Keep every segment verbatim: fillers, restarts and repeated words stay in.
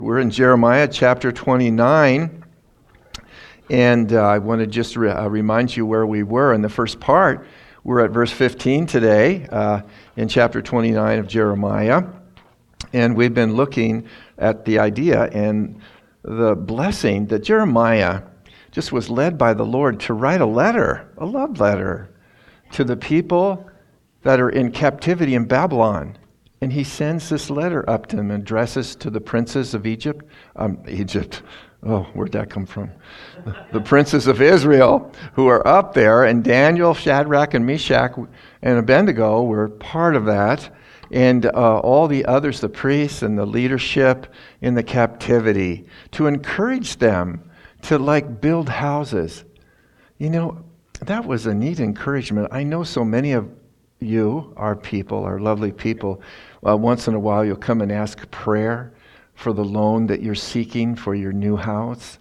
We're in Jeremiah chapter twenty-nine, and uh, I want to just re- uh, remind you where we were in the first part. We're at verse fifteen today uh, in chapter twenty-nine of Jeremiah, and we've been looking at the idea and the blessing that Jeremiah just was led by the Lord to write a letter, a love letter, to the people that are in captivity in Babylon. And he sends this letter up to them and addresses to the princes of Egypt. Um, Egypt, oh, where'd that come from? The princes of Israel who are up there, and Daniel, Shadrach, and Meshach, and Abednego were part of that. And uh, all the others, the priests and the leadership in the captivity, to encourage them to like build houses. You know, that was a neat encouragement. I know so many of you, our people, our lovely people, uh, once in a while you'll come and ask prayer for the loan that you're seeking for your new house.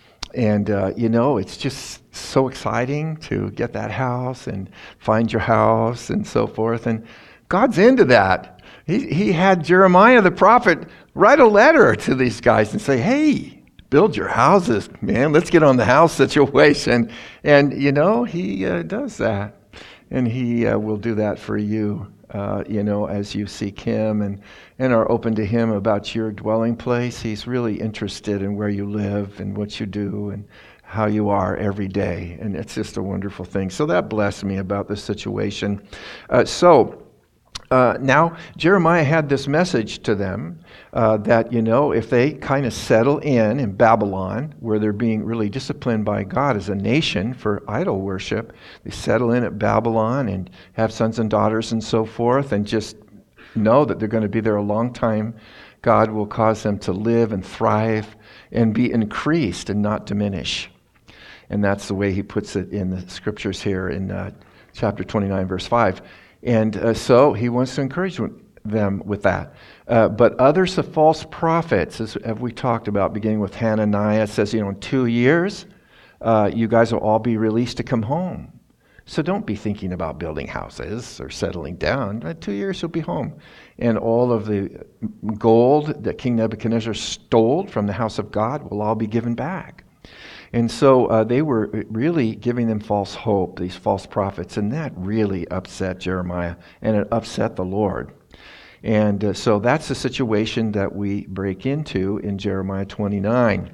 And, uh, you know, it's just so exciting to get that house and find your house and so forth. And God's into that. He, he had Jeremiah the prophet write a letter to these guys and say, hey, build your houses, man. Let's get on the house situation. And, you know, he uh, does that. And he uh, will do that for you, uh, you know, as you seek him and, and are open to him about your dwelling place. He's really interested in where you live and what you do and how you are every day. And it's just a wonderful thing. So that blessed me about this situation. Uh, so uh, now Jeremiah had this message to them uh, that, you know, if they kind of settle in in Babylon, where they're being really disciplined by God as a nation for idol worship, they settle in at Babylon and have sons and daughters and so forth, and just know that they're going to be there a long time. God will cause them to live and thrive and be increased and not diminish. And that's the way he puts it in the scriptures here in uh, chapter twenty-nine, verse five. And uh, so he wants to encourage them with that. Uh, but others, the false prophets, as, as we talked about, beginning with Hananiah, says, you know, in two years, uh, you guys will all be released to come home. So don't be thinking about building houses or settling down. In two years, you'll be home. And all of the gold that King Nebuchadnezzar stole from the house of God will all be given back. And so uh, they were really giving them false hope, these false prophets, and that really upset Jeremiah, and it upset the Lord. And uh, so that's the situation that we break into in Jeremiah twenty-nine.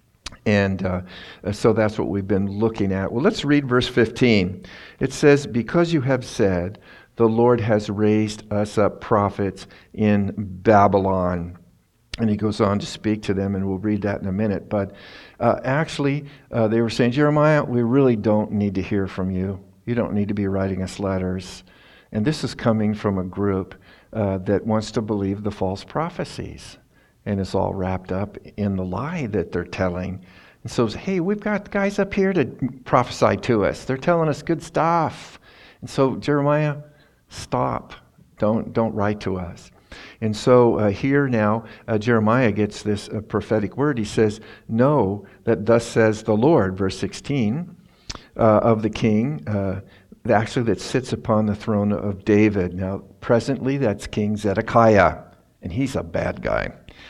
And uh, so that's what we've been looking at. Well, let's read verse fifteen. It says, because you have said, the Lord has raised us up prophets in Babylon. And he goes on to speak to them, and we'll read that in a minute. But uh, actually, uh, they were saying, Jeremiah, we really don't need to hear from you. You don't need to be writing us letters. And this is coming from a group uh, that wants to believe the false prophecies. And it's all wrapped up in the lie that they're telling. And so, hey, we've got guys up here to prophesy to us. They're telling us good stuff. And so, Jeremiah, stop. Don't, don't write to us. And so uh, here now, uh, Jeremiah gets this uh, prophetic word. He says, know that thus says the Lord, verse sixteen, uh, of the king, uh, actually that sits upon the throne of David. Now, presently, that's King Zedekiah, and he's a bad guy.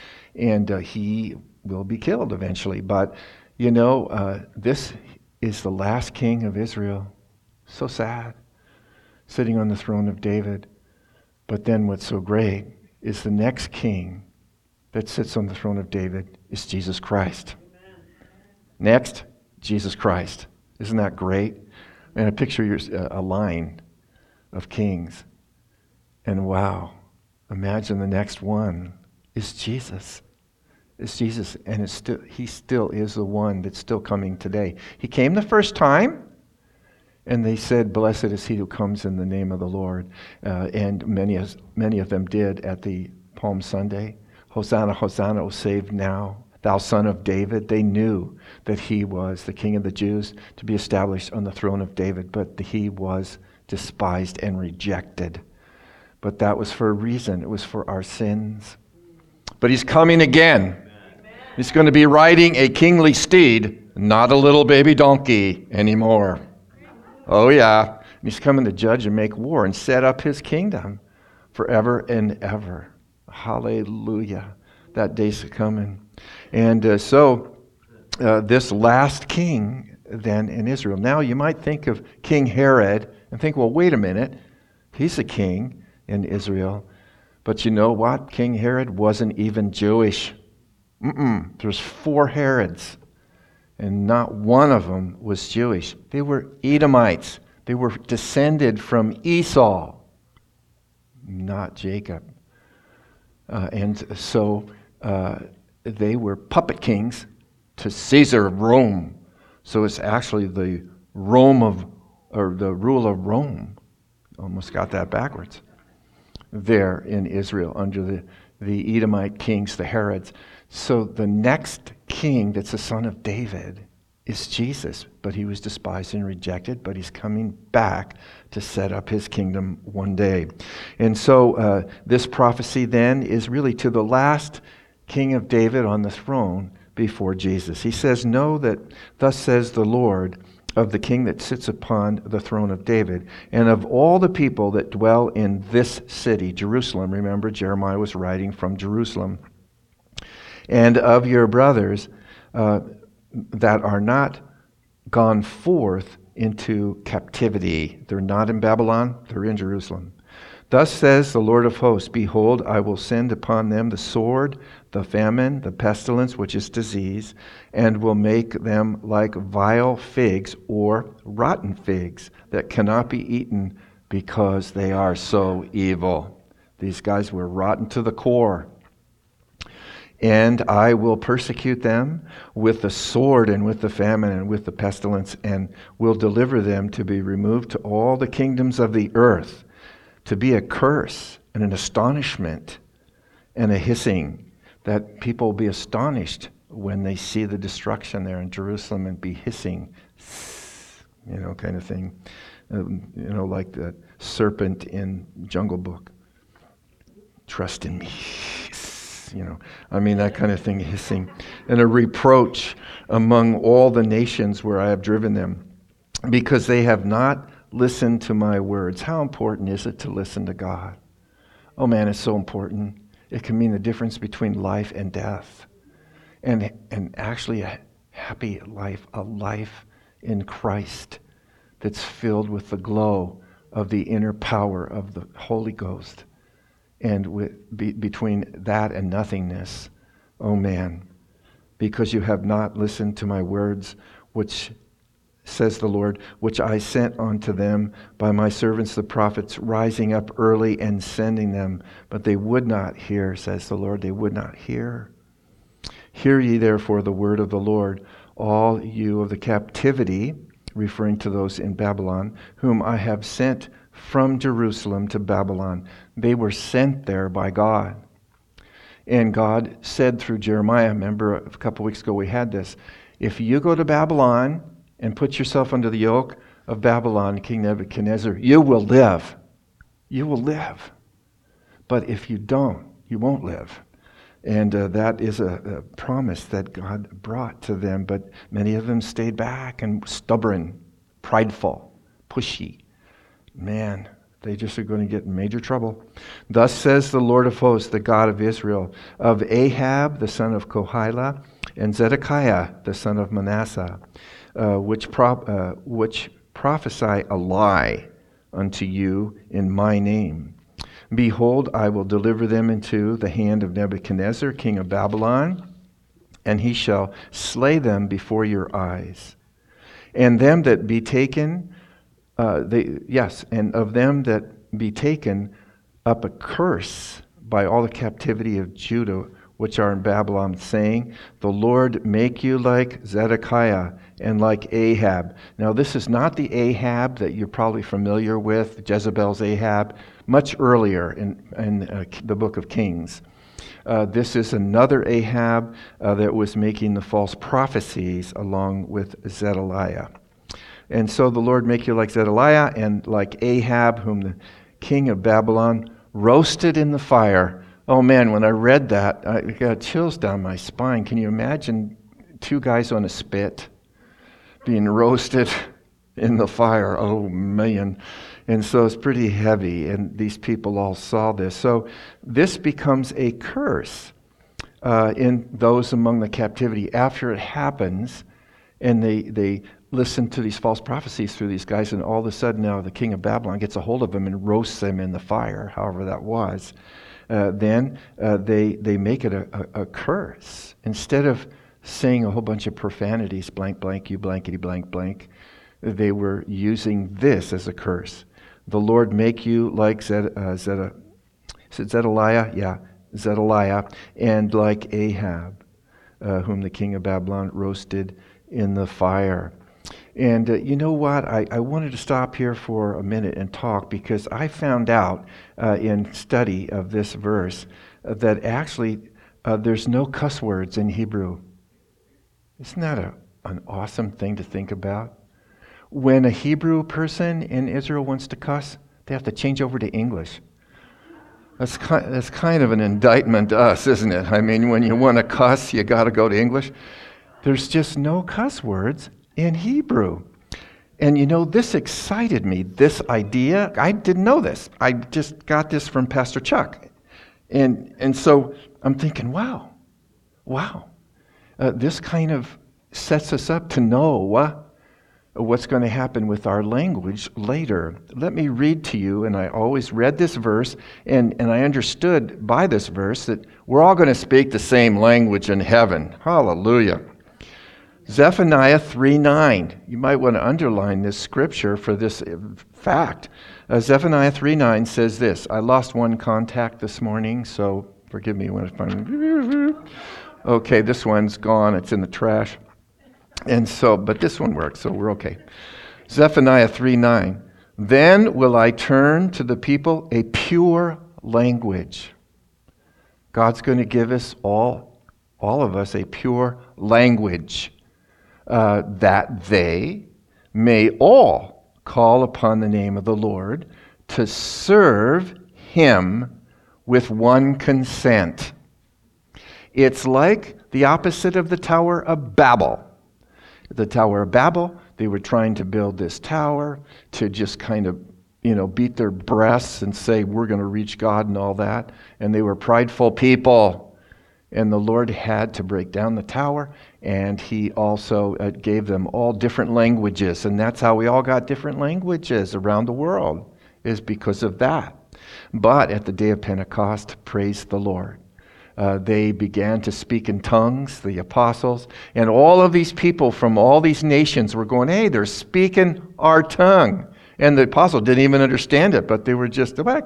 And uh, he will be killed eventually. But, you know, uh, this is the last king of Israel. So sad, sitting on the throne of David. But then what's so great is the next king that sits on the throne of David is Jesus Christ. Amen. Next, Jesus Christ. Isn't that great? And I picture your, uh, a line of kings. And wow, imagine the next one is Jesus. It's Jesus, and it's still, he still is the one that's still coming today. He came the first time, and they said, blessed is he who comes in the name of the Lord. Uh, and many, many of them did at the Palm Sunday. Hosanna, Hosanna, O save now, thou son of David. They knew that he was the King of the Jews to be established on the throne of David, but he was despised and rejected. But that was for a reason. It was for our sins. But he's coming again. Amen. He's going to be riding a kingly steed, not a little baby donkey anymore. Oh, yeah. He's coming to judge and make war and set up his kingdom forever and ever. Hallelujah. That day's coming. And uh, so uh, this last king then in Israel. Now you might think of King Herod and think, well, wait a minute. He's a king in Israel. But you know what? King Herod wasn't even Jewish. Mm-mm. There's four Herods, and not one of them was Jewish. They were Edomites. They were descended from Esau, not Jacob. Uh, and so uh, they were puppet kings to Caesar of Rome. So it's actually the Rome of, or the rule of Rome. Almost got that backwards. There in Israel under the, the Edomite kings, the Herods. So the next king that's the son of David is Jesus, but he was despised and rejected, but he's coming back to set up his kingdom one day. And so uh, this prophecy then is really to the last king of David on the throne before Jesus. He says, know that thus says the Lord of the king that sits upon the throne of David, and of all the people that dwell in this city, Jerusalem. Remember, Jeremiah was writing from Jerusalem. And of your brothers uh, that are not gone forth into captivity. They're not in Babylon, they're in Jerusalem. Thus says the Lord of hosts, behold, I will send upon them the sword, the famine, the pestilence, which is disease, and will make them like vile figs or rotten figs that cannot be eaten because they are so evil. These guys were rotten to the core. And I will persecute them with the sword and with the famine and with the pestilence, and will deliver them to be removed to all the kingdoms of the earth, to be a curse and an astonishment and a hissing, that people will be astonished when they see the destruction there in Jerusalem and be hissing, you know, kind of thing, um, you know, like the serpent in Jungle Book. Trust in me. You know, I mean, that kind of thing, hissing, and a reproach among all the nations where I have driven them, because they have not listened to my words. How important is it to listen to God? Oh man, it's so important. It can mean the difference between life and death, and and actually a happy life, a life in Christ that's filled with the glow of the inner power of the Holy Ghost. And with, be, between that and nothingness, oh man, because you have not listened to my words, which says the Lord, which I sent unto them by my servants the prophets, rising up early and sending them, but they would not hear, says the Lord, they would not hear. Hear ye therefore the word of the Lord, all you of the captivity, referring to those in Babylon, whom I have sent from Jerusalem to Babylon. They were sent there by God. And God said through Jeremiah, remember a couple weeks ago we had this, if you go to Babylon and put yourself under the yoke of Babylon, King Nebuchadnezzar, you will live. You will live. But if you don't, you won't live. And uh, that is a, a promise that God brought to them. But many of them stayed back and stubborn, prideful, pushy. Man, they just are going to get in major trouble. Thus says the Lord of hosts, the God of Israel, of Ahab, the son of Kohilah, and Zedekiah, the son of Manasseh, uh, which, prop, uh, which prophesy a lie unto you in my name. Behold, I will deliver them into the hand of Nebuchadnezzar, king of Babylon, and he shall slay them before your eyes. And them that be taken, uh, they, yes, and of them that be taken up a curse by all the captivity of Judah, which are in Babylon, saying, the Lord make you like Zedekiah and like Ahab. Now this is not the Ahab that you're probably familiar with, Jezebel's Ahab, much earlier in, in uh, the book of Kings. Uh, this is another Ahab uh, that was making the false prophecies along with Zedekiah. And so the Lord make you like Zedekiah and like Ahab, whom the king of Babylon roasted in the fire. Oh man, when I read that, I got chills down my spine. Can you imagine two guys on a spit being roasted in the fire? Oh man. And so it's pretty heavy, and these people all saw this. So this becomes a curse uh, in those among the captivity after it happens, and they they listen to these false prophecies through these guys, and all of a sudden now the king of Babylon gets a hold of them and roasts them in the fire, however that was. Uh, then uh, they they make it a, a, a curse. Instead of saying a whole bunch of profanities, blank, blank, you blankety, blank, blank, they were using this as a curse. The Lord make you like Zed, uh, Zed, is it Zedaliah? Yeah, Zedaliah, and like Ahab, uh, whom the king of Babylon roasted in the fire. And uh, you know what? I, I wanted to stop here for a minute and talk, because I found out uh, in study of this verse uh, that actually uh, there's no cuss words in Hebrew. Isn't that a, an awesome thing to think about? When a Hebrew person in Israel wants to cuss, they have to change over to English. That's kind, that's kind of an indictment to us, isn't it? I mean, when you want to cuss, you got to go to English. There's just no cuss words in Hebrew. And you know, this excited me, this idea. I didn't know this. I just got this from Pastor Chuck. And and so I'm thinking, wow, wow. Uh, this kind of sets us up to know uh, what's going to happen with our language later. Let me read to you, and I always read this verse, and, and I understood by this verse that we're all going to speak the same language in heaven. Hallelujah. Zephaniah three nine. You might want to underline this scripture for this fact. Uh, Zephaniah three nine says this. I lost one contact this morning, so forgive me when I find. Okay, this one's gone. It's in the trash. And so, but this one works, so we're okay. Zephaniah three nine. Then will I turn to the people a pure language. God's going to give us all, all of us, a pure language. Uh, that they may all call upon the name of the Lord to serve him with one consent. It's like the opposite of the Tower of Babel. The Tower of Babel, they were trying to build this tower to just kind of, you know, beat their breasts and say, we're going to reach God and all that. And they were prideful people. And the Lord had to break down the tower, and he also uh, gave them all different languages. And that's how we all got different languages around the world, is because of that. But at the day of Pentecost, praise the Lord. Uh, they began to speak in tongues, the apostles, and all of these people from all these nations were going, hey, they're speaking our tongue. And the apostle didn't even understand it, but they were just, and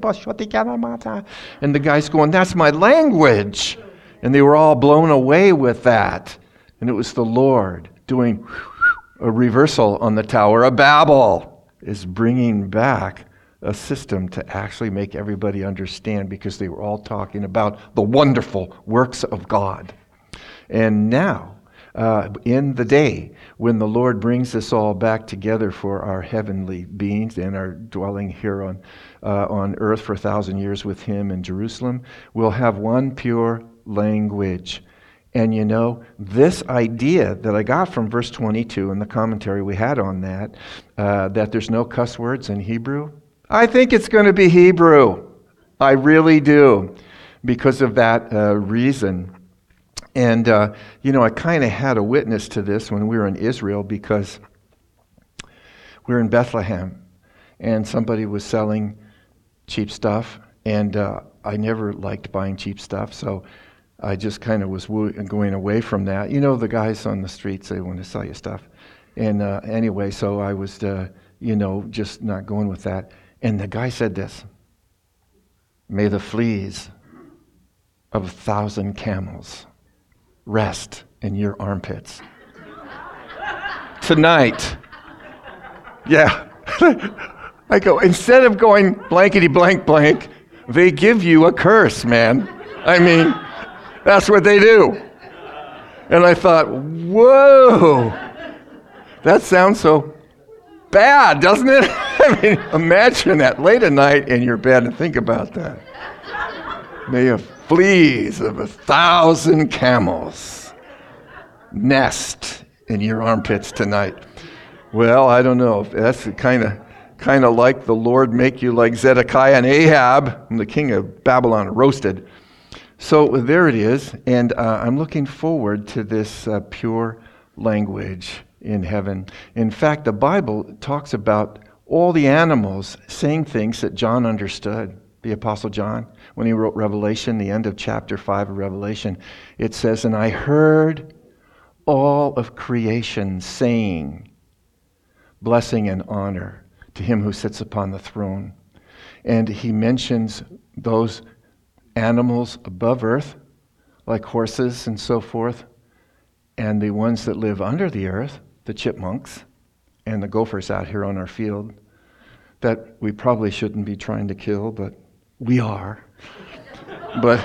the guy's going, that's my language. And they were all blown away with that. And it was the Lord doing a reversal on the Tower of Babel, is bringing back a system to actually make everybody understand, because they were all talking about the wonderful works of God. And now, uh, in the day when the Lord brings us all back together for our heavenly beings and our dwelling here on, uh, on earth for a thousand years with him in Jerusalem, we'll have one pure language. And you know, this idea that I got from verse twenty-two and the commentary we had on that, uh, that there's no cuss words in Hebrew, I think it's going to be Hebrew. I really do, because of that uh, reason. And, uh, you know, I kind of had a witness to this when we were in Israel, because we were in Bethlehem, and somebody was selling cheap stuff, and uh, I never liked buying cheap stuff, so I just kind of was woo- going away from that. You know, the guys on the streets, they want to sell you stuff. And uh, anyway, so I was, uh, you know, just not going with that. And the guy said this, may the fleas of a thousand camels rest in your armpits. Tonight. Yeah. I go, instead of going blankety blank blank, they give you a curse, man. I mean, that's what they do. And I thought, whoa, that sounds so bad, doesn't it? I mean, imagine that late at night in your bed and think about that. May a fleas of a thousand camels nest in your armpits tonight. Well, I don't know. That's kind of kind of like the Lord make you like Zedekiah and Ahab, and the king of Babylon roasted. So there it is, and uh, I'm looking forward to this uh, pure language in heaven. In fact, the Bible talks about all the animals saying things that John understood. The Apostle John, when he wrote Revelation, the end of chapter five of Revelation, it says, "And I heard all of creation saying, blessing and honor to him who sits upon the throne." And he mentions those animals above earth, like horses and so forth, and the ones that live under the earth, the chipmunks and the gophers out here on our field, that we probably shouldn't be trying to kill, but we are. But,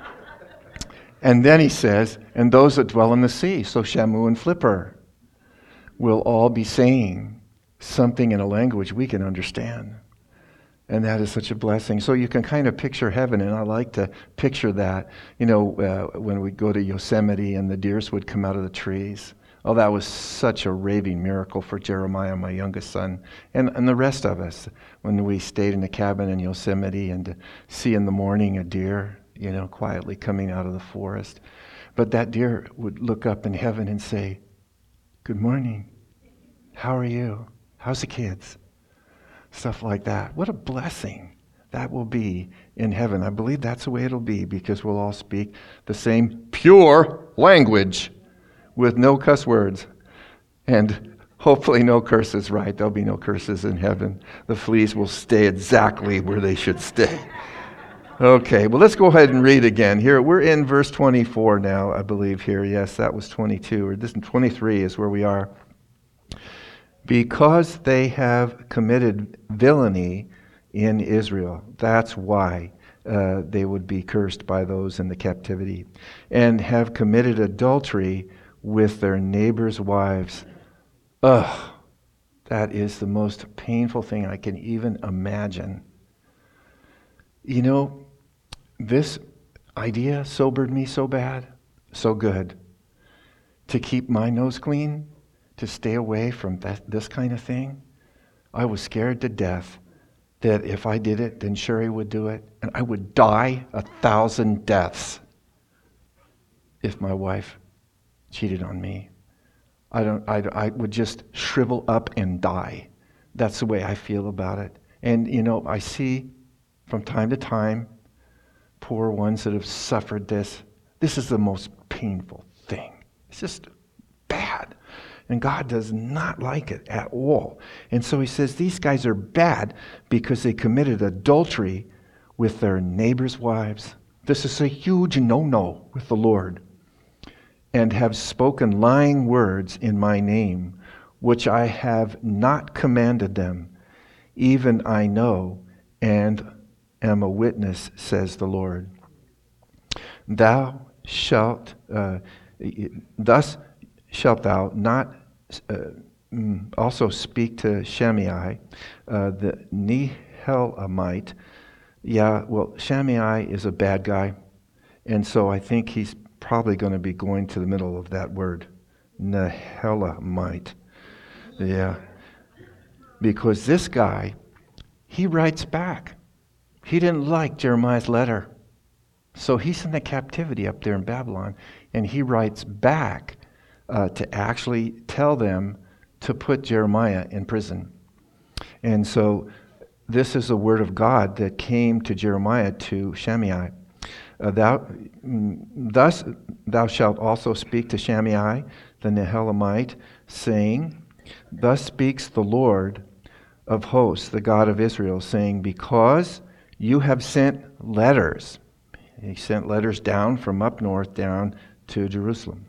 and then he says, and those that dwell in the sea, so Shamu and Flipper, will all be saying something in a language we can understand. And that is such a blessing. So you can kind of picture heaven, and I like to picture that. You know, uh, when we go to Yosemite and the deers would come out of the trees. Oh, that was such a raving miracle for Jeremiah, my youngest son, and, and the rest of us, when we stayed in a cabin in Yosemite and to see in the morning a deer, you know, quietly coming out of the forest. But that deer would look up in heaven and say, "Good morning. How are you? How's the kids?" Stuff like that. What a blessing that will be in heaven. I believe that's the way it'll be, because we'll all speak the same pure language with no cuss words and hopefully no curses, right? There'll be no curses in heaven. The fleas will stay exactly where they should stay. Okay, well, let's go ahead and read again. Here, we're in verse twenty-four now, I believe here. Yes, that was twenty-two, or this twenty-three is where we are. "Because they have committed villainy in Israel." That's why uh, they would be cursed by those in the captivity. "And have committed adultery with their neighbors' wives." Ugh, that is the most painful thing I can even imagine. You know, this idea sobered me so bad, so good. To keep my nose clean, to stay away from that, this kind of thing. I was scared to death that if I did it, then Sherry would do it, and I would die a thousand deaths if my wife cheated on me. I don't. I, I would just shrivel up and die. That's the way I feel about it. And you know, I see from time to time poor ones that have suffered this. This is the most painful thing. It's just bad. And God does not like it at all. And so he says these guys are bad because they committed adultery with their neighbors' wives. This is a huge no-no with the Lord. "And have spoken lying words in my name, which I have not commanded them. Even I know and am a witness, says the Lord. Thou shalt, uh, thus shalt thou not Uh, also speak to Shammai, uh, the Nehelamite." Yeah, well, Shammai is a bad guy, and so I think he's probably going to be going to the middle of that word, Nehelamite. Yeah, because this guy, he writes back. He didn't like Jeremiah's letter, so he's in the captivity up there in Babylon, and he writes back Uh, to actually tell them to put Jeremiah in prison. And so this is the word of God that came to Jeremiah to Shammai. Uh, thou, mm, thus thou shalt also speak to Shammai, the Nehelamite, saying, "Thus speaks the Lord of hosts, the God of Israel, saying, because you have sent letters." He sent letters down from up north down to Jerusalem.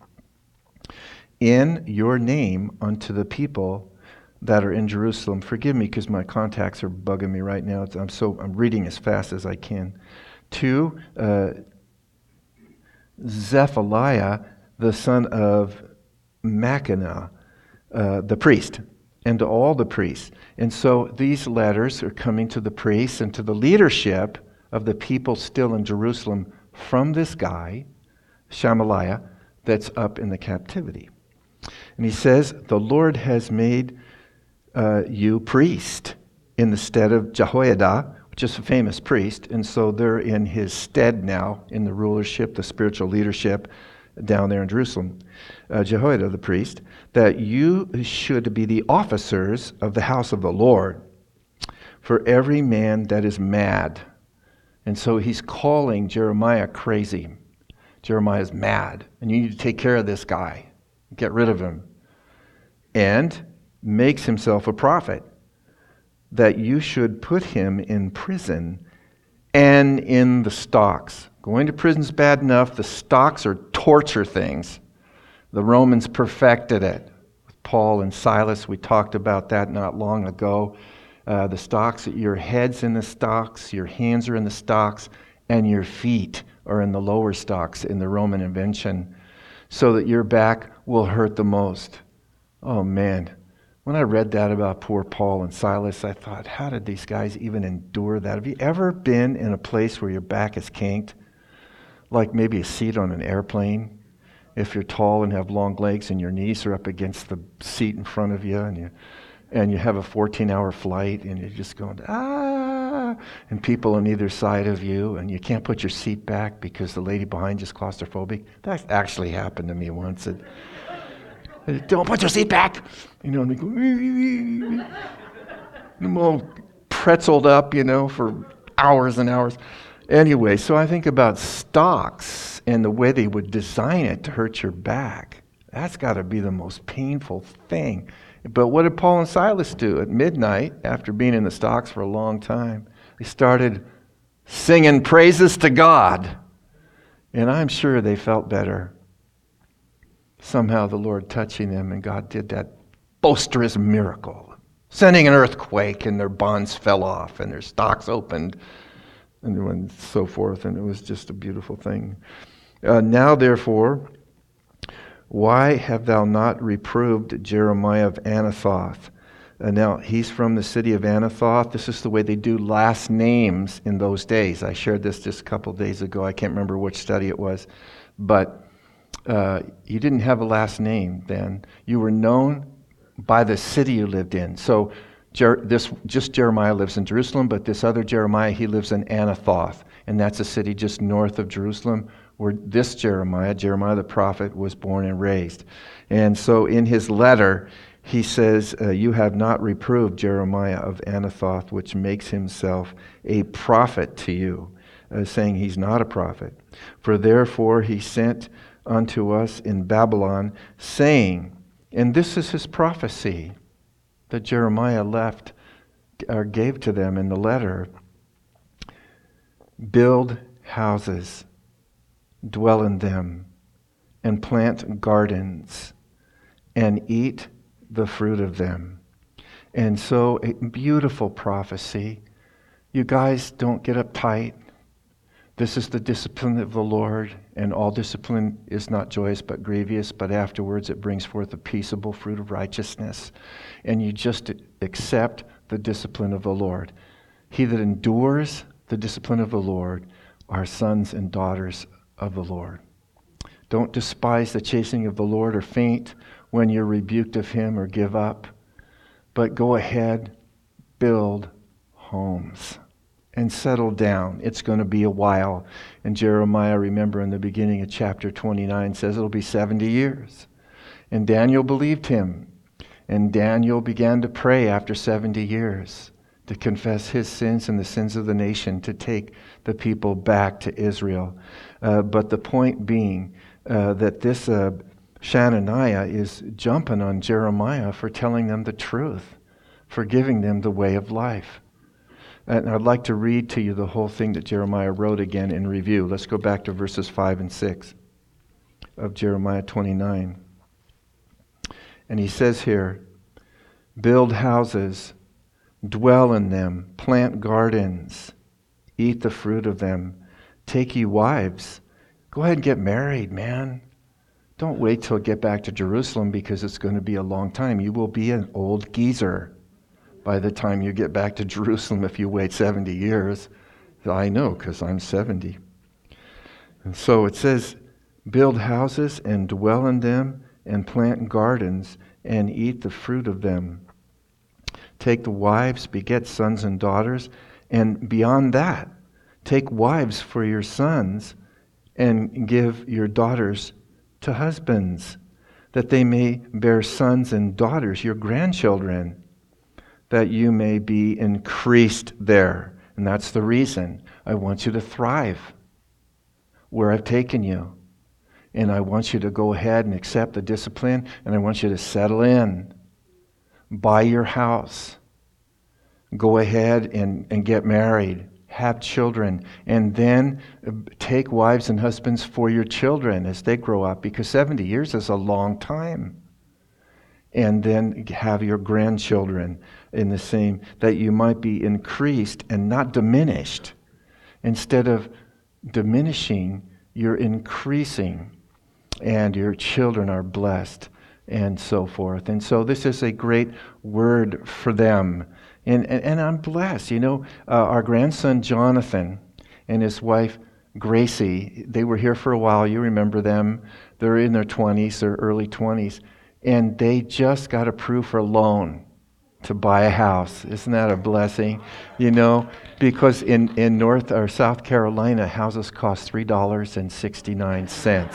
"In your name unto the people that are in Jerusalem." Forgive me because my contacts are bugging me right now. I'm so I'm reading as fast as I can. "To uh, Zephaliah, the son of Maccana, uh, the priest, and to all the priests." And so these letters are coming to the priests and to the leadership of the people still in Jerusalem from this guy, Shamaliah, that's up in the captivity. And he says, "The Lord has made uh, you priest in the stead of Jehoiada, which is a famous priest, and so they're in his stead now in the rulership, the spiritual leadership down there in Jerusalem. Uh, Jehoiada, the priest, that you should be the officers of the house of the Lord for every man that is mad. And so he's calling Jeremiah crazy. Jeremiah is mad, and you need to take care of this guy, get rid of him, and makes himself a prophet, that you should put him in prison and in the stocks. Going to prison's bad enough. The stocks are torture things. The Romans perfected it. With Paul and Silas, we talked about that not long ago. Uh, the stocks, your head's in the stocks, your hands are in the stocks, and your feet are in the lower stocks in the Roman invention, so that your back will hurt the most. Oh man, when I read that about poor Paul and Silas, I thought, how did these guys even endure that? Have you ever been in a place where your back is kinked? Like maybe a seat on an airplane? If you're tall and have long legs and your knees are up against the seat in front of you, and you and you have a fourteen-hour flight, and you're just going, ah, and people on either side of you, and you can't put your seat back because the lady behind you is claustrophobic. That actually happened to me once. It, Don't put your seat back. You know, and they go, and I'm all pretzeled up, you know, for hours and hours. Anyway, so I think about stocks and the way they would design it to hurt your back. That's got to be the most painful thing. But what did Paul and Silas do at midnight after being in the stocks for a long time? They started singing praises to God. And I'm sure they felt better. Somehow the Lord touching them, and God did that boisterous miracle, sending an earthquake, and their bonds fell off, and their stocks opened, and so forth, and it was just a beautiful thing. Uh, now, therefore, why have thou not reproved Jeremiah of Anathoth? Uh, now, he's from the city of Anathoth. This is the way they do last names in those days. I shared this just a couple days ago. I can't remember which study it was, but Uh, you didn't have a last name then. You were known by the city you lived in. So Jer- this just Jeremiah lives in Jerusalem, but this other Jeremiah, he lives in Anathoth, and that's a city just north of Jerusalem where this Jeremiah, Jeremiah the prophet, was born and raised. And so in his letter, he says, uh, you have not reproved Jeremiah of Anathoth, which makes himself a prophet to you, uh, saying he's not a prophet. For therefore he sent unto us in Babylon, saying, and this is his prophecy that Jeremiah left or gave to them in the letter, build houses, dwell in them, and plant gardens, and eat the fruit of them. And so a beautiful prophecy. You guys don't get uptight. This is the discipline of the Lord, and all discipline is not joyous but grievous, but afterwards it brings forth a peaceable fruit of righteousness. And you just accept the discipline of the Lord. He that endures the discipline of the Lord are sons and daughters of the Lord. Don't despise the chastening of the Lord or faint when you're rebuked of him or give up, but go ahead, build homes. And settle down. It's going to be a while. And Jeremiah, remember in the beginning of chapter twenty-nine, says it'll be seventy years. And Daniel believed him. And Daniel began to pray after seventy years to confess his sins and the sins of the nation, to take the people back to Israel. Uh, but the point being uh, that this uh, Shananiah is jumping on Jeremiah for telling them the truth, for giving them the way of life. And I'd like to read to you the whole thing that Jeremiah wrote again in review. Let's go back to verses five and six of Jeremiah twenty-nine. And he says here, build houses, dwell in them, plant gardens, eat the fruit of them, take ye wives. Go ahead and get married, man. Don't wait till you get back to Jerusalem, because it's going to be a long time. You will be an old geezer by the time you get back to Jerusalem if you wait seventy years. I know, because I'm seventy. And so it says, build houses and dwell in them, and plant gardens and eat the fruit of them. Take the wives, beget sons and daughters, And beyond that, take wives for your sons and give your daughters to husbands, that they may bear sons and daughters, your grandchildren, that you may be increased there. And that's the reason I want you to thrive where I've taken you. And I want you to go ahead and accept the discipline, and I want you to settle in, buy your house, go ahead and, and get married, have children, and then take wives and husbands for your children as they grow up, because seventy years is a long time. And then have your grandchildren in the same, that you might be increased and not diminished. Instead of diminishing, you're increasing, and your children are blessed, and so forth. And so this is a great word for them. And, and, and I'm blessed. You know, uh, our grandson Jonathan and his wife Gracie, they were here for a while. You remember them. They're in their twenties or early twenties. And they just got approved for a loan to buy a house. Isn't that a blessing? You know, because in, in North or South Carolina, houses cost three dollars and sixty-nine cents.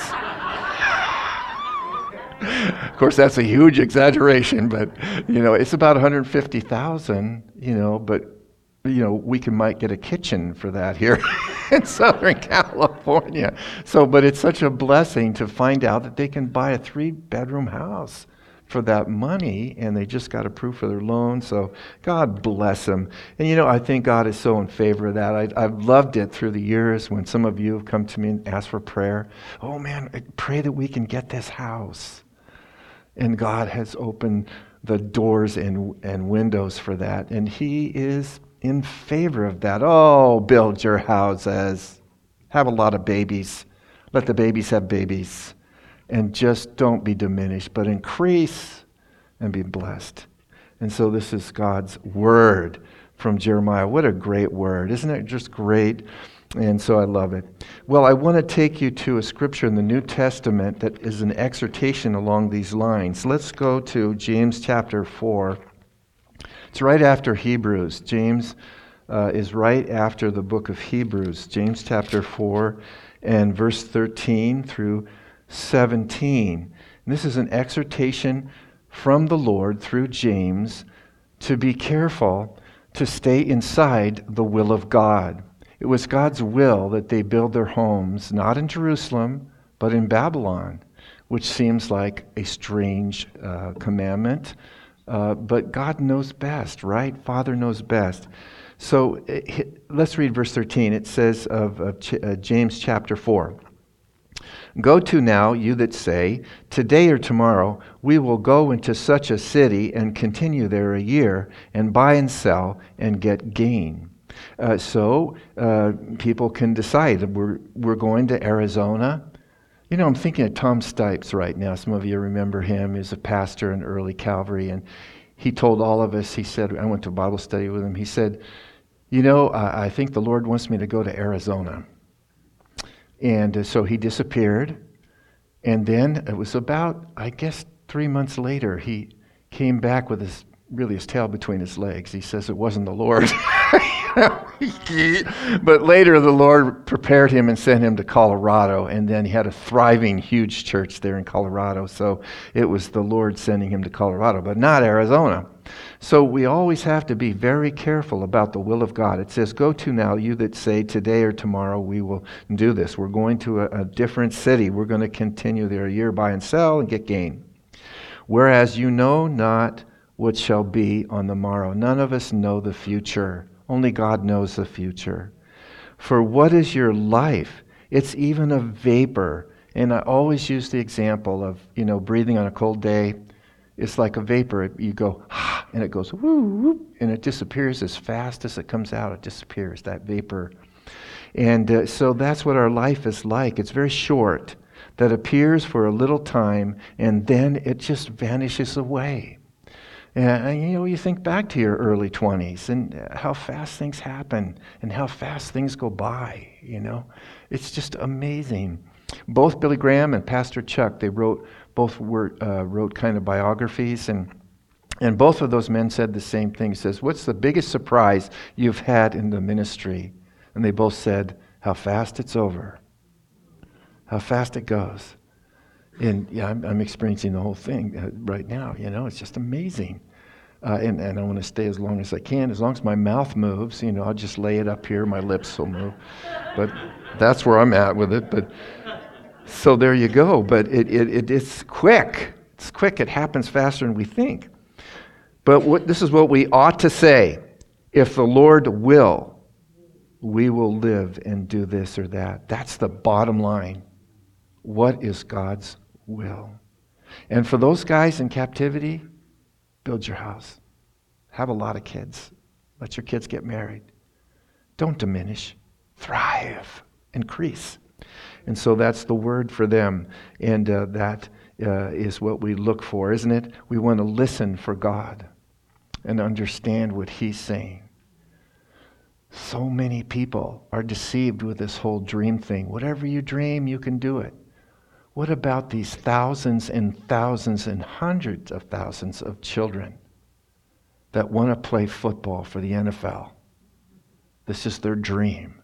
Of course, that's a huge exaggeration, but, you know, it's about one hundred fifty thousand dollars, you know, but, you know, we can might get a kitchen for that here in Southern California. So, but it's such a blessing to find out that they can buy a three-bedroom house for that money, and they just got approved for their loan. So God bless them. And, you know, I think God is so in favor of that. I, I've loved it through the years when some of you have come to me and asked for prayer. Oh, man, I pray that we can get this house. And God has opened the doors and, and windows for that. And He is in favor of that. Oh, build your houses. Have a lot of babies. Let the babies have babies. And just don't be diminished, but increase and be blessed. And so this is God's word from Jeremiah. What a great word. Isn't it just great? And so I love it. Well, I want to take you to a scripture in the New Testament that is an exhortation along these lines. Let's go to James chapter four. It's right after Hebrews. James uh, is right after the book of Hebrews. James chapter four and verse thirteen through seventeen. And this is an exhortation from the Lord through James to be careful to stay inside the will of God. It was God's will that they build their homes, not in Jerusalem, but in Babylon, which seems like a strange uh, commandment. Uh, but God knows best, right? Father knows best. So it, let's read verse thirteen. It says of, of Ch- uh, James chapter four. Go to now, you that say, today or tomorrow we will go into such a city and continue there a year and buy and sell and get gain. Uh, so uh, people can decide that we're we're going to Arizona. You know, I'm thinking of Tom Stipes right now. Some of you remember him. He's a pastor in early Calvary, and he told all of us, he said, I went to Bible study with him, he said, you know, I, I think the Lord wants me to go to Arizona. And uh, so he disappeared, and then it was about, I guess, three months later, he came back with his, really his tail between his legs. He says it wasn't the Lord. But later the Lord prepared him and sent him to Colorado, and then he had a thriving, huge church there in Colorado. So it was the Lord sending him to Colorado, but not Arizona. So we always have to be very careful about the will of God. It says, go to now, you that say today or tomorrow we will do this. We're going to a, a different city. We're going to continue there a year, buy and sell and get gain. Whereas you know not what shall be on the morrow. None of us know the future. Only God knows the future. For what is your life? It's even a vapor. And I always use the example of, you know, breathing on a cold day. It's like a vapor. You go, and it goes, woo, woo, and it disappears as fast as it comes out. It disappears, that vapor. And uh, so that's what our life is like. It's very short, that appears for a little time, and then it just vanishes away. And, you know, you think back to your early twenties and how fast things happen and how fast things go by, you know. It's just amazing. Both Billy Graham and Pastor Chuck, they wrote, both were, uh, wrote kind of biographies, and And both of those men said the same thing. He says, what's the biggest surprise you've had in the ministry? And they both said, how fast it's over. How fast it goes. And yeah, I'm, I'm experiencing the whole thing uh, right now. You know, it's just amazing. Uh, and, and I want to stay as long as I can. As long as my mouth moves, you know, I'll just lay it up here. My lips will move. But that's where I'm at with it. But so there you go. But it, it, it it's quick. It's quick. It happens faster than we think. But what, this is what we ought to say. If the Lord will, we will live and do this or that. That's the bottom line. What is God's will? And for those guys in captivity, build your house. Have a lot of kids. Let your kids get married. Don't diminish. Thrive. Increase. And so that's the word for them. And uh, that uh, is what we look for, isn't it? We want to listen for God and understand what He's saying. So many people are deceived with this whole dream thing. Whatever you dream, you can do it. What about these thousands and thousands and hundreds of thousands of children that want to play football for the N F L? This is their dream.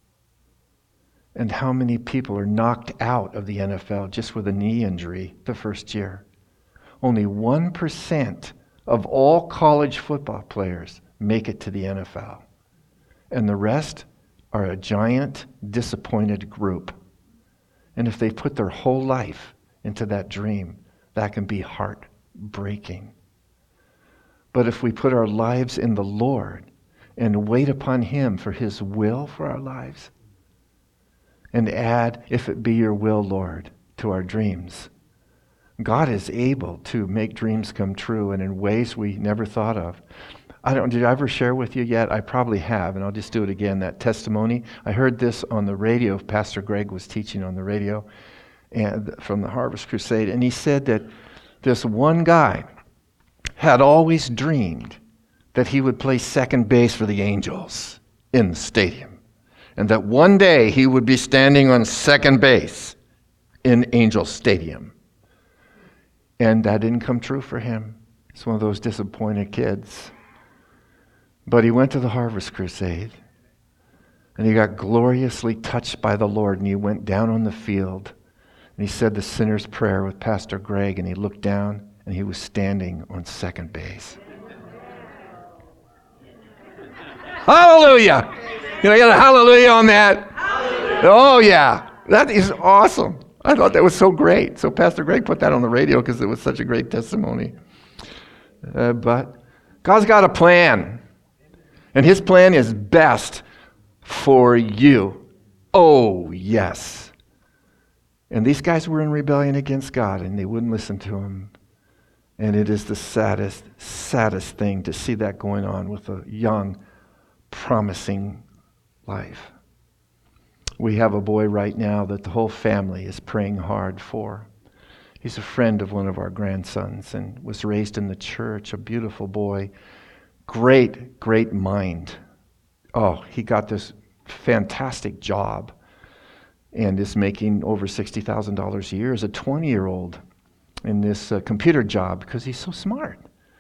And how many people are knocked out of the N F L just with a knee injury the first year? Only one percent of all college football players make it to the N F L. And the rest are a giant, disappointed group. And if they put their whole life into that dream, that can be heartbreaking. But if we put our lives in the Lord and wait upon Him for His will for our lives, and add, if it be your will, Lord, to our dreams, God is able to make dreams come true and in ways we never thought of. I don't, did I ever share with you yet? I probably have, and I'll just do it again, that testimony. I heard this on the radio. Pastor Greg was teaching on the radio and from the Harvest Crusade, and he said that this one guy had always dreamed that he would play second base for the Angels in the stadium, and that one day he would be standing on second base in Angel Stadium. And that didn't come true for him. He's one of those disappointed kids. But he went to the Harvest Crusade, and he got gloriously touched by the Lord, and he went down on the field, and he said the sinner's prayer with Pastor Greg, and he looked down, and he was standing on second base. Hallelujah! Can I get a hallelujah on that? Hallelujah. Oh, yeah. That is awesome. I thought that was so great. So Pastor Greg put that on the radio because it was such a great testimony. Uh, but God's got a plan. And His plan is best for you. Oh, yes. And these guys were in rebellion against God, and they wouldn't listen to Him. And it is the saddest, saddest thing to see that going on with a young, promising life. We have a boy right now that the whole family is praying hard for. He's a friend of one of our grandsons and was raised in the church, a beautiful boy. Great, great mind. Oh, he got this fantastic job and is making over sixty thousand dollars a year as a twenty-year-old in this uh, computer job because he's so smart.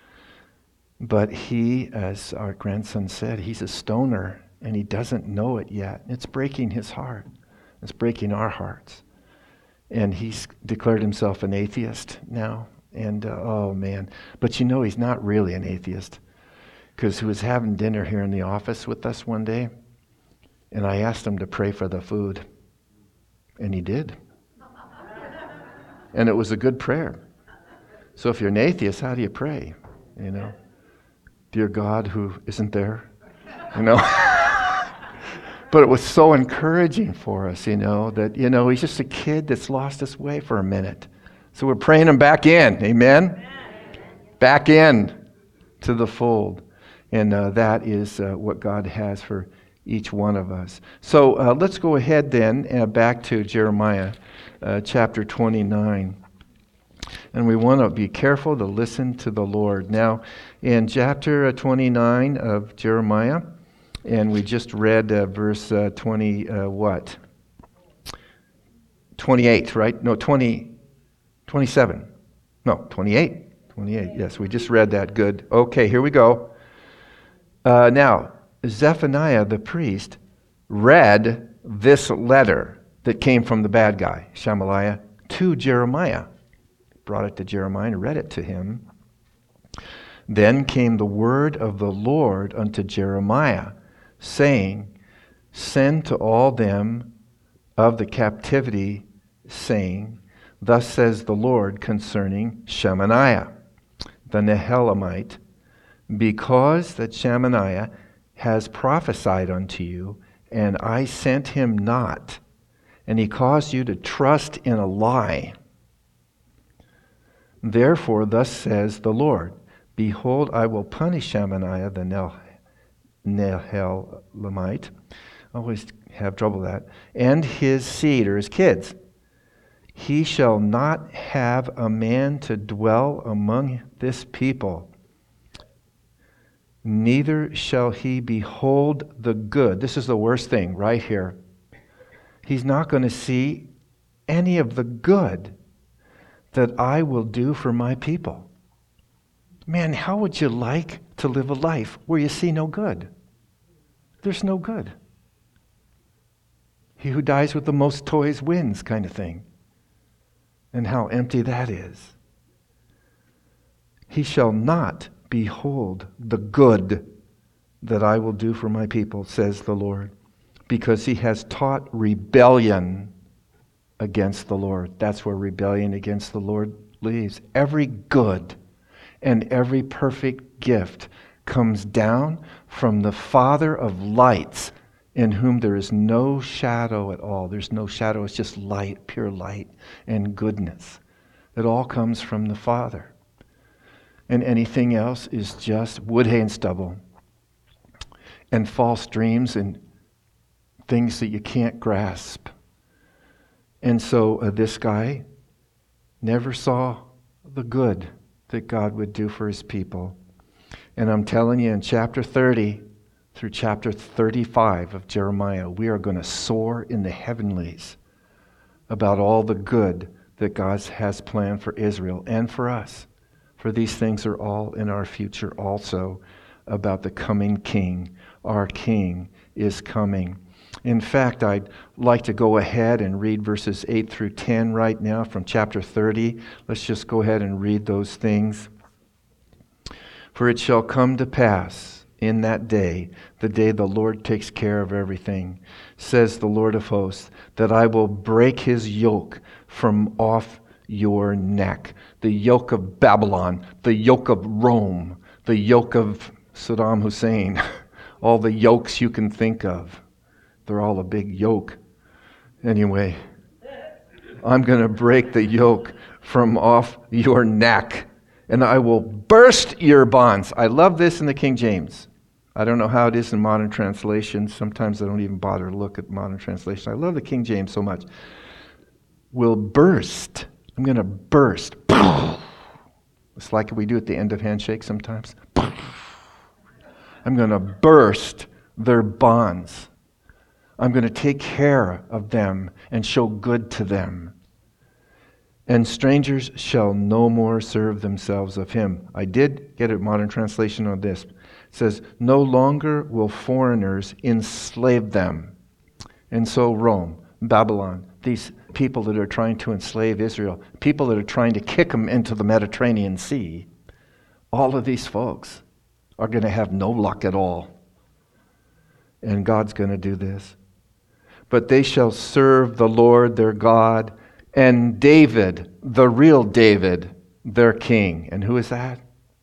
But he, as our grandson said, he's a stoner and he doesn't know it yet. It's breaking his heart. It's breaking our hearts. And he's declared himself an atheist now. And, uh, oh man. But you know, he's not really an atheist, because he was having dinner here in the office with us one day, and I asked him to pray for the food. And he did. And it was a good prayer. So if you're an atheist, how do you pray? You know, dear God who isn't there, you know. But it was so encouraging for us, you know, that, you know, he's just a kid that's lost his way for a minute. So we're praying him back in, amen? Back in to the fold. And uh, that is uh, what God has for each one of us. So uh, let's go ahead then uh, back to Jeremiah uh, chapter twenty-nine. And we want to be careful to listen to the Lord. Now, in chapter twenty-nine of Jeremiah, and we just read uh, verse uh, twenty, uh, what? twenty-eight, right? No, twenty, twenty-seven. No, twenty-eight. twenty-eight. Yes, we just read that. Good. Okay, here we go. Uh, now, Zephaniah the priest read this letter that came from the bad guy, Shamaliah, to Jeremiah. Brought it to Jeremiah and read it to him. Then came the word of the Lord unto Jeremiah, saying, Send to all them of the captivity, saying, Thus says the Lord concerning Shemaiah, the Nehelamite, because that Shemaiah has prophesied unto you, and I sent him not, and he caused you to trust in a lie. Therefore, thus says the Lord, Behold, I will punish Shemaiah the Nehelamite. Always have trouble with that. And his seed, or his kids. He shall not have a man to dwell among this people, neither shall he behold the good. This is the worst thing right here. He's not going to see any of the good that I will do for my people. Man, how would you like to live a life where you see no good? There's no good. He who dies with the most toys wins, kind of thing. And how empty that is. He shall not behold the good that I will do for my people, says the Lord, because he has taught rebellion against the Lord. That's where rebellion against the Lord leaves. Every good and every perfect gift comes down from the Father of lights, in whom there is no shadow at all. There's no shadow, it's just light, pure light and goodness. It all comes from the Father. And anything else is just wood, hay, and stubble. And false dreams and things that you can't grasp. And so uh, this guy never saw the good that God would do for his people. And I'm telling you, in chapter thirty through chapter thirty-five of Jeremiah, we are going to soar in the heavenlies about all the good that God has planned for Israel and for us. For these things are all in our future also, about the coming King. Our King is coming. In fact, I'd like to go ahead and read verses eight through ten right now from chapter thirty. Let's just go ahead and read those things. For it shall come to pass in that day, the day the Lord takes care of everything, says the Lord of hosts, that I will break his yoke from off your neck. The yoke of Babylon, the yoke of Rome, the yoke of Saddam Hussein, all the yokes you can think of. They're all a big yoke. Anyway, I'm going to break the yoke from off your neck, and I will burst your bonds. I love this in the King James. I don't know how it is in modern translations. Sometimes I don't even bother to look at modern translation. I love the King James so much. Will burst. I'm going to burst. It's like we do at the end of handshake sometimes. I'm going to burst their bonds. I'm going to take care of them and show good to them. And strangers shall no more serve themselves of him. I did get a modern translation on this. It says, no longer will foreigners enslave them. And so Rome, Babylon, these people that are trying to enslave Israel, people that are trying to kick them into the Mediterranean Sea, all of these folks are going to have no luck at all. And God's going to do this. But they shall serve the Lord their God, and David, the real David, their king. And who is that?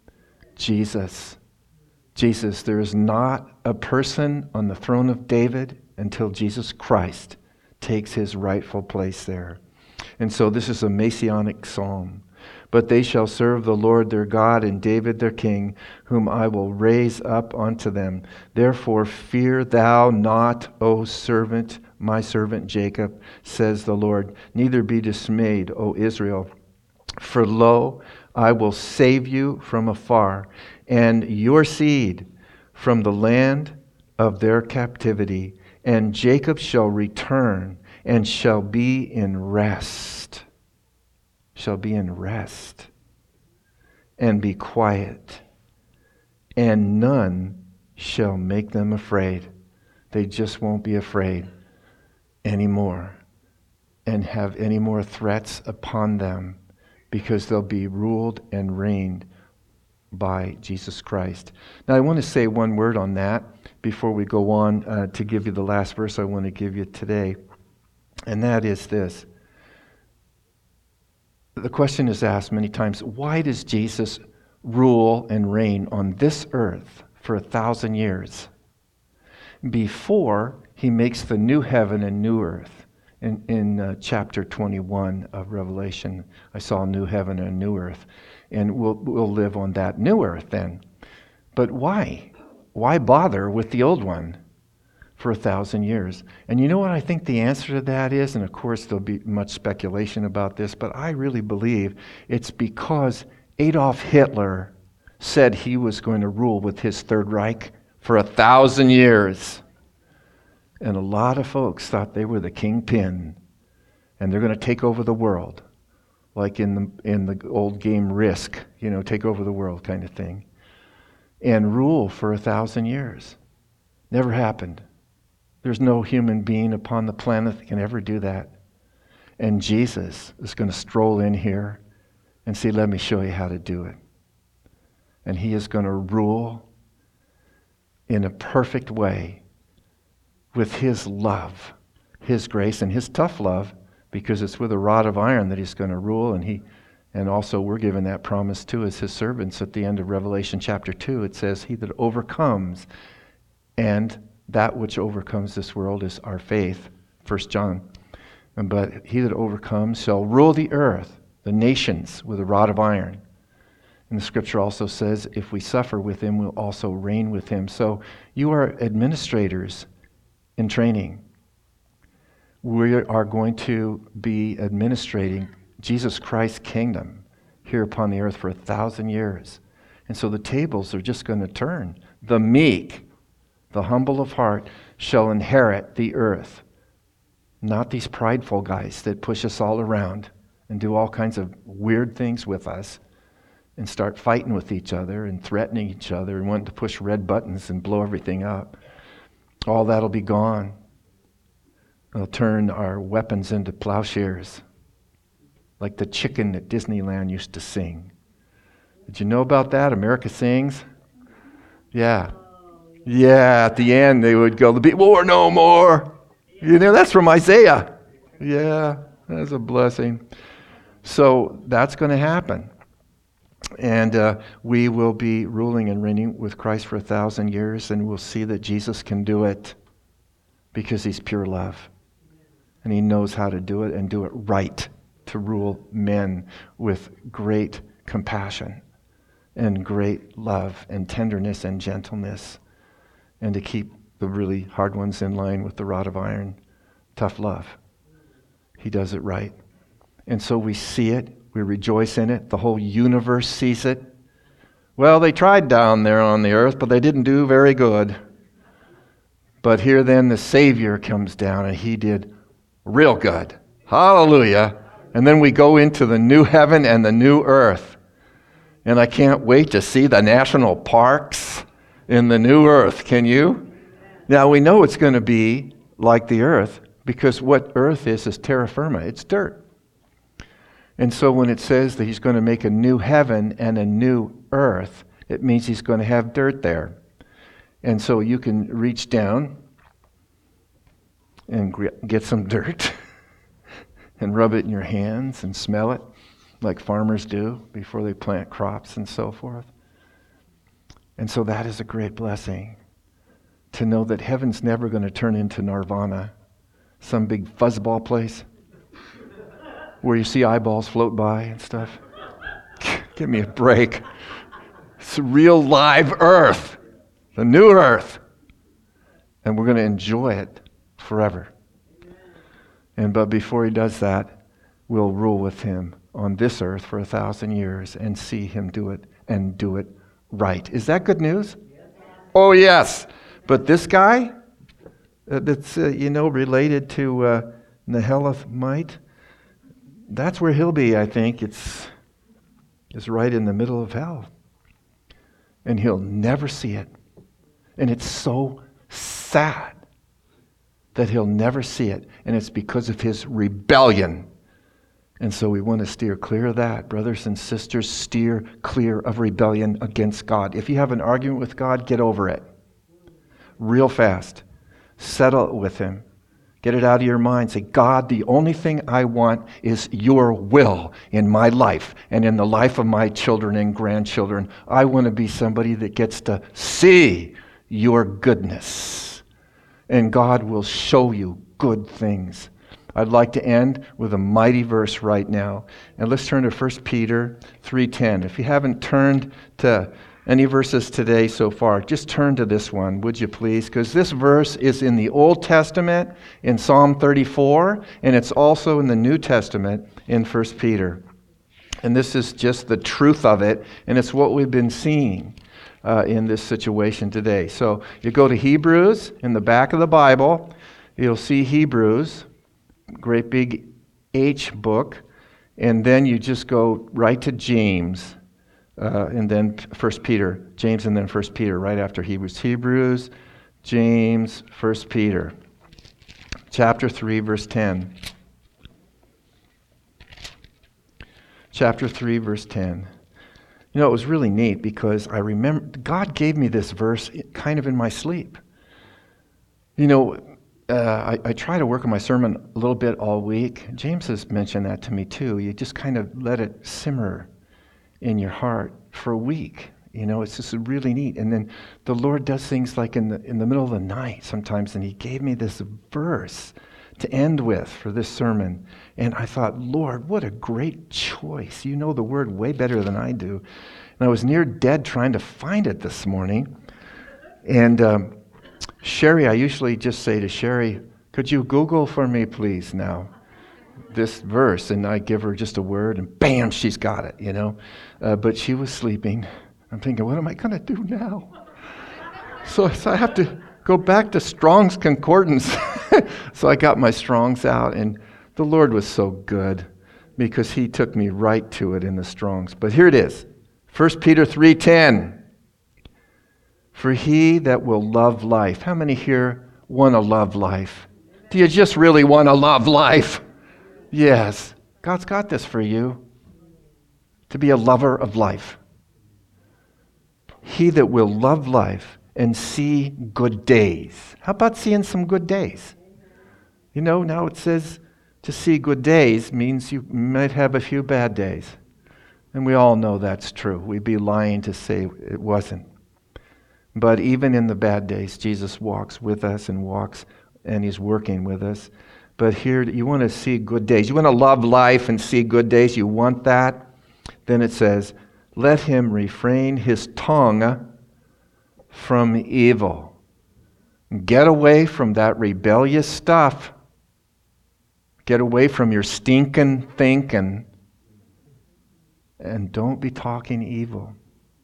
Jesus. Jesus. There is not a person on the throne of David until Jesus Christ takes his rightful place there. And so this is a messianic psalm. But they shall serve the Lord their God and David their king, whom I will raise up unto them. Therefore fear thou not, O servant, my servant Jacob, says the Lord. Neither be dismayed, O Israel. For lo, I will save you from afar, and your seed from the land of their captivity. And Jacob shall return, and shall be in rest. Shall be in rest. and be quiet, and none shall make them afraid. They just won't be afraid anymore and have any more threats upon them, because they'll be ruled and reigned by Jesus Christ. Now I want to say one word on that before we go on uh, to give you the last verse I want to give you today. And that is this. The question is asked many times, why does Jesus rule and reign on this earth for a thousand years before he makes the new heaven and new earth? In, in uh, chapter twenty-one of Revelation, I saw a new heaven and a new earth. And we'll, we'll live on that new earth then. But why? Why bother with the old one for a thousand years? And you know what I think the answer to that is? And of course there'll be much speculation about this, but I really believe it's because Adolf Hitler said he was going to rule with his Third Reich for a thousand years. And a lot of folks thought they were the kingpin, and they're going to take over the world. Like in the in the old game Risk, you know, take over the world kind of thing. And rule for a thousand years. Never happened. There's no human being upon the planet that can ever do that. And Jesus is going to stroll in here and say, let me show you how to do it. And he is going to rule in a perfect way with his love, his grace, and his tough love, because it's with a rod of iron that he's going to rule. And he, and also we're given that promise too as his servants at the end of Revelation chapter two. It says, he that overcomes, and that which overcomes this world is our faith, First John. But he that overcomes shall rule the earth, the nations, with a rod of iron. And the scripture also says, if we suffer with him, we'll also reign with him. So you are administrators in training. We are going to be administrating Jesus Christ's kingdom here upon the earth for a thousand years. And so the tables are just going to turn. The meek, the humble of heart, shall inherit the earth. Not these prideful guys that push us all around and do all kinds of weird things with us and start fighting with each other and threatening each other and wanting to push red buttons and blow everything up. All that'll be gone. They'll turn our weapons into plowshares, like the chicken that Disneyland used to sing. Did you know about that? America Sings? Yeah. Yeah, at the end they would go, the be war no more. You know, that's from Isaiah. Yeah, that's a blessing. So that's going to happen. And uh, we will be ruling and reigning with Christ for a thousand years, and we'll see that Jesus can do it because he's pure love. And he knows how to do it and do it right, to rule men with great compassion and great love and tenderness and gentleness, and to keep the really hard ones in line with the rod of iron, tough love. He does it right. And so we see it, we rejoice in it, the whole universe sees it. Well, they tried down there on the earth, but they didn't do very good. But here then the Savior comes down, and he did real good. Hallelujah. And then we go into the new heaven and the new earth. And I can't wait to see the national parks in the new earth. Can you? Now we know it's going to be like the earth, because what earth is is terra firma. It's dirt. And so when it says that he's going to make a new heaven and a new earth, it means he's going to have dirt there. And so you can reach down and get some dirt and rub it in your hands and smell it like farmers do before they plant crops and so forth. And so that is a great blessing, to know that heaven's never going to turn into nirvana, some big fuzzball place where you see eyeballs float by and stuff. Give me a break. It's a real live earth, the new earth. And we're going to enjoy it forever. And but before he does that, we'll rule with him on this earth for a thousand years and see him do it and do it right. Is that good news? Yes. Oh, yes. But this guy uh, that's, uh, you know, related to uh, Nehelamite, that's where he'll be, I think. It's is right in the middle of hell. And he'll never see it. And it's so sad that he'll never see it. And it's because of his rebellion. And so we want to steer clear of that. Brothers and sisters, steer clear of rebellion against God. If you have an argument with God, get over it. Real fast. Settle it with him. Get it out of your mind. Say, God, the only thing I want is your will in my life and in the life of my children and grandchildren. I want to be somebody that gets to see your goodness. And God will show you good things. I'd like to end with a mighty verse right now. And let's turn to First Peter three ten. If you haven't turned to any verses today so far, just turn to this one, would you please? Because this verse is in the Old Testament, in Psalm thirty-four, and it's also in the New Testament in First Peter. And this is just the truth of it, and it's what we've been seeing uh, in this situation today. So you go to Hebrews, in the back of the Bible, you'll see Hebrews, great big H book, and then you just go right to James. Uh, and then First Peter, James, and then First Peter, right after Hebrews. Hebrews, James, First Peter, chapter three, verse ten. Chapter three, verse ten. You know, it was really neat because I remember God gave me this verse kind of in my sleep. You know, uh, I, I try to work on my sermon a little bit all week. James has mentioned that to me too. You just kind of let it simmer in your heart for a week. You know, it's just really neat. And then the Lord does things like in the in the middle of the night sometimes, and he gave me this verse to end with for this sermon. And I thought, Lord, what a great choice. You know the word way better than I do. And I was near dead trying to find it this morning. And um, Sherry, I usually just say to Sherry, could you Google for me, please, now? This verse, and I give her just a word, and bam, she's got it, you know. Uh, but she was sleeping. I'm thinking, what am I going to do now? So, so I have to go back to Strong's Concordance. So I got my Strong's out, and the Lord was so good because he took me right to it in the Strong's. But here it is, First Peter three ten. For he that will love life. How many here want to love life? Do you just really want to love life? Yes, God's got this for you, to be a lover of life. He that will love life and see good days. How about seeing some good days? You know, now it says to see good days means you might have a few bad days. And we all know that's true. We'd be lying to say it wasn't. But even in the bad days, Jesus walks with us and walks, and he's working with us. But here, you want to see good days. You want to love life and see good days. You want that. Then it says, let him refrain his tongue from evil. Get away from that rebellious stuff. Get away from your stinking thinking. And don't be talking evil.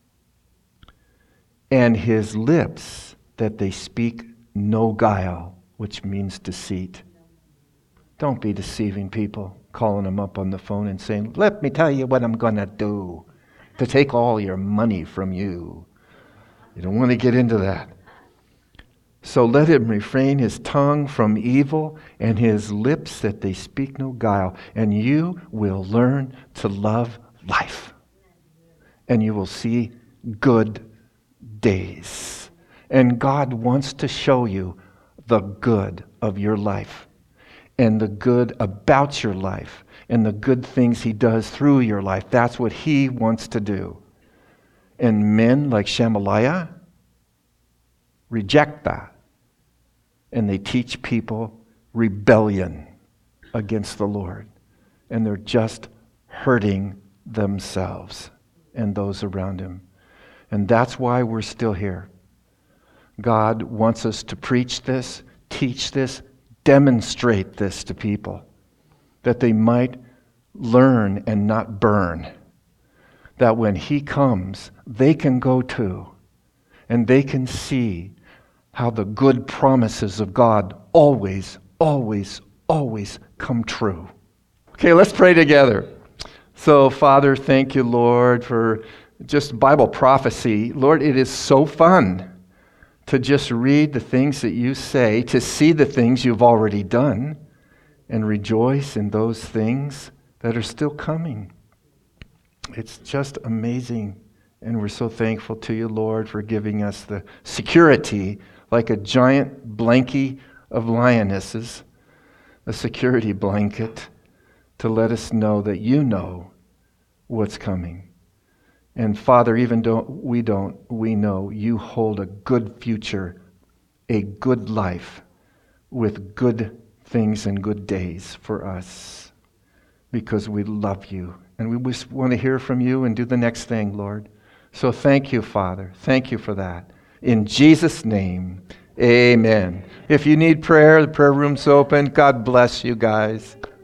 And his lips, that they speak no guile, which means deceit. Don't be deceiving people, calling them up on the phone and saying, let me tell you what I'm going to do to take all your money from you. You don't want to get into that. So let him refrain his tongue from evil and his lips that they speak no guile. And you will learn to love life. And you will see good days. And God wants to show you the good of your life. And the good about your life, and the good things he does through your life. That's what he wants to do. And men like Shamaliah reject that. And they teach people rebellion against the Lord. And they're just hurting themselves and those around him. And that's why we're still here. God wants us to preach this, teach this, demonstrate this to people, that they might learn and not burn. That when he comes, they can go too, and they can see how the good promises of God always, always, always come true. Okay, let's pray together. So, Father, thank you, Lord, for just Bible prophecy. Lord, it is so fun to just read the things that you say, to see the things you've already done, and rejoice in those things that are still coming. It's just amazing. And we're so thankful to you, Lord, for giving us the security, like a giant blankie of lionesses, a security blanket, to let us know that you know what's coming. And Father, even though we don't, we know you hold a good future, a good life, with good things and good days for us, because we love you. And we just want to hear from you and do the next thing, Lord. So thank you, Father. Thank you for that. In Jesus' name, amen. If you need prayer, the prayer room's open. God bless you guys.